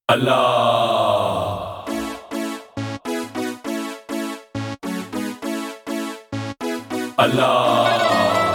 अल्लाह अल्लाह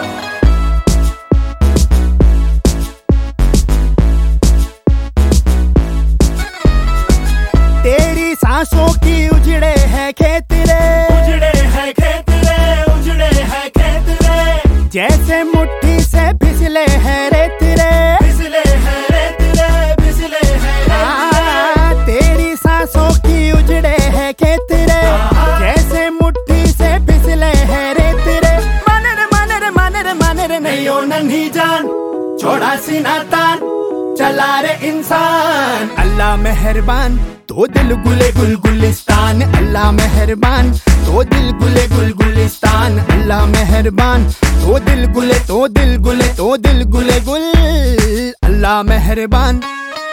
तेरी सांसों की उजड़े है खेत रे, उजड़े है खेत रे, उजड़े है खेत रे। जैसे मुट्ठी से फिसले है रेत रे, फिसले है रेत रे, फिसले है रेत रे। तेरी सांसों की उजड़े है खेत रे, जैसे मुट्ठी से फिसले है रेत रे। मानर नहीं हो नन्ही जान, छोड़ा सीना तान, चला रे इंसान। अल्लाह मेहरबान तो दिल गुले गुलगुलिस्तान, अल्लाह मेहरबान तो दिल गुले गुलगुलिस्तान। अल्लाह मेहरबान तो दिल गुले तो दिल गुले तो दिल गुले गुल, अल्लाह मेहरबान।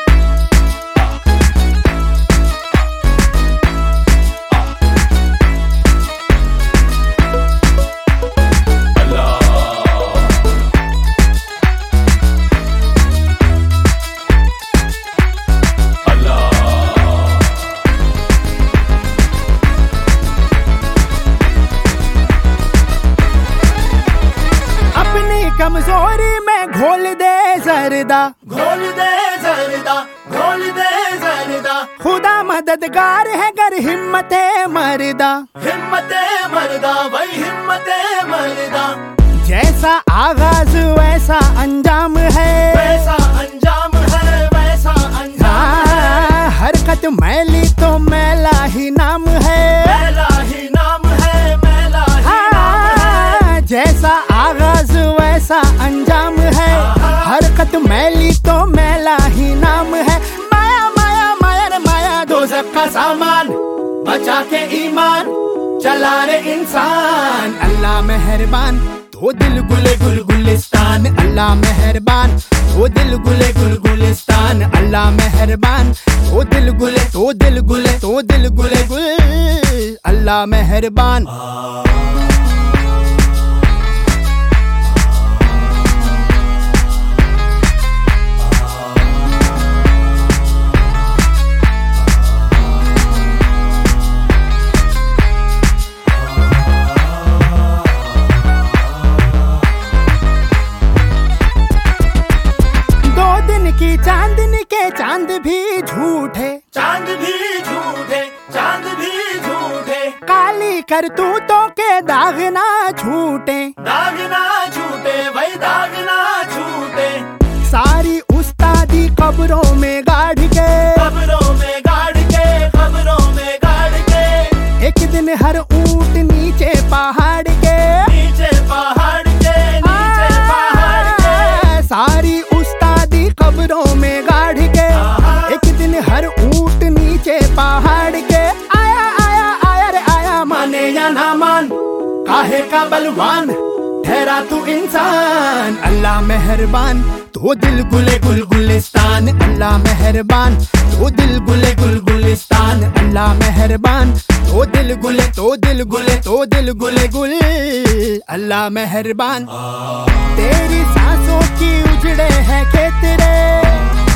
कमजोरी में घोल दे जरदा, घोल दे जरदा, घोल दे जरदा। खुदा मददगार है गर हिम्मते मरदा, हिम्मते मरदा, वही हिम्मते मरदा। जैसा आगाज वैसा अंजाम है, वैसा अंजाम है, वैसा अंजाम है। हरकत मैली तो मैला ही नाम है, मैला ही नाम है, मैला ही नाम है। जैसा आगाज वैसा अंजाम है, हरकत मैली तो मैला ही नाम है। माया माया माया रे माया, दोज़ख का सामान बचा के ईमान, चला रे इंसान। अल्लाह मेहरबान तो दिल गुले गुलगुलिस्तान, अल्लाह मेहरबान तो दिल गुले गुलगुलिस्तान। अल्लाह मेहरबान तो दिल गुले तो दिल गुले तो दिल गुले गुल, अल्लाह मेहरबान। की चांदनी के चांद भी झूठे, चांद भी झूठे, चांद भी झूठे। काली करतूतों के दाग ना छूटे, दाग ना छूटे, वही दाग ना छूटे। सारी उस्तादी कब्रों में गाड़ के, कब्रों में गाड़ के, कब्रों में गाड़ के। एक दिन हर ऊंट नीचे पहाड़ के, नीचे पहाड़ के, नीचे पहाड़ के। सारी कब्रों में गाड़ के, एक दिन हर ऊंट नीचे पहाड़ के। आया आया आया रे आया, माने या ना मान, काहे का बलवान ठहरा तू इंसान। अल्लाह मेहरबान तो दिल गुले गुलगुलिस्तान, अल्लाह मेहरबान तो दिल गुले गुलगुलिस्तान। अल्लाह मेहरबान तो दिल गुले तो दिल गुले तो दिल गुले गुल, अल्लाह मेहरबान। तेरी सांसों की उजड़े है खेत रे,